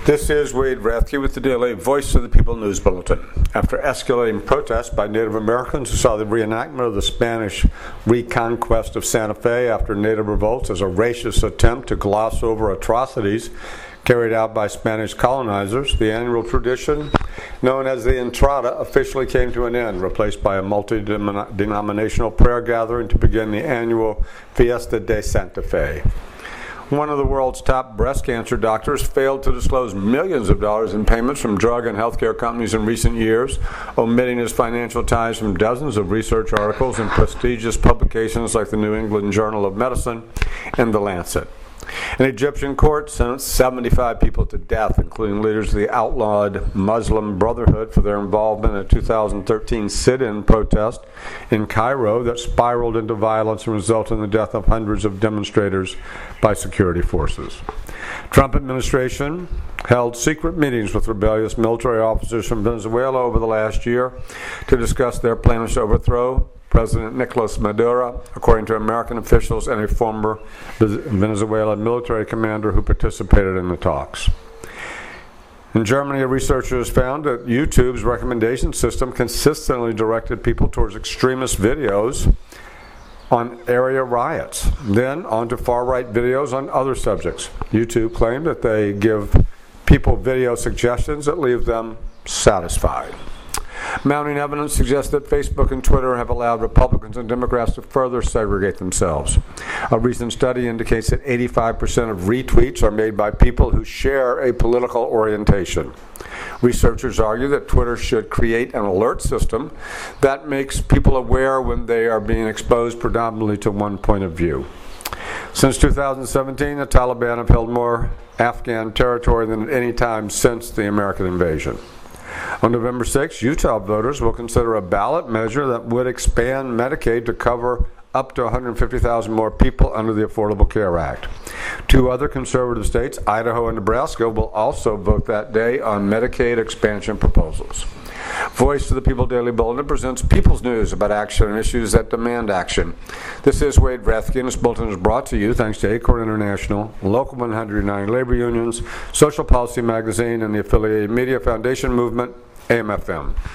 This is Wade Rathke with the Daily Voice of the People News Bulletin. After escalating protests by Native Americans who saw the reenactment of the Spanish reconquest of Santa Fe after Native revolts as a racist attempt to gloss over atrocities carried out by Spanish colonizers, the annual tradition known as the Entrada officially came to an end, replaced by a multi-denominational prayer gathering to begin the annual Fiesta de Santa Fe. One of the world's top breast cancer doctors failed to disclose millions of dollars in payments from drug and healthcare companies in recent years, omitting his financial ties from dozens of research articles in prestigious publications like the New England Journal of Medicine and The Lancet. An Egyptian court sentenced 75 people to death, including leaders of the outlawed Muslim Brotherhood, for their involvement in a 2013 sit-in protest in Cairo that spiraled into violence and resulted in the death of hundreds of demonstrators by security forces. Trump administration held secret meetings with rebellious military officers from Venezuela over the last year to discuss their plans to overthrow President Nicolas Maduro, according to American officials and a former Venezuelan military commander who participated in the talks. In Germany, researchers found that YouTube's recommendation system consistently directed people towards extremist videos on area riots, then onto far-right videos on other subjects. YouTube claimed that they give people video suggestions that leave them satisfied. Mounting evidence suggests that Facebook and Twitter have allowed Republicans and Democrats to further segregate themselves. A recent study indicates that 85% of retweets are made by people who share a political orientation. Researchers argue that Twitter should create an alert system that makes people aware when they are being exposed predominantly to one point of view. Since 2017, the Taliban have held more Afghan territory than at any time since the American invasion. On November 6, Utah voters will consider a ballot measure that would expand Medicaid to cover up to 150,000 more people under the Affordable Care Act. Two other conservative states, Idaho and Nebraska, will also vote that day on Medicaid expansion proposals. Voice of the People Daily Bulletin presents people's news about action and issues that demand action. This is Wade Rathke, and this bulletin is brought to you thanks to ACORN International, Local 109 Labor Unions, Social Policy Magazine, and the affiliated Media Foundation Movement, AM/FM.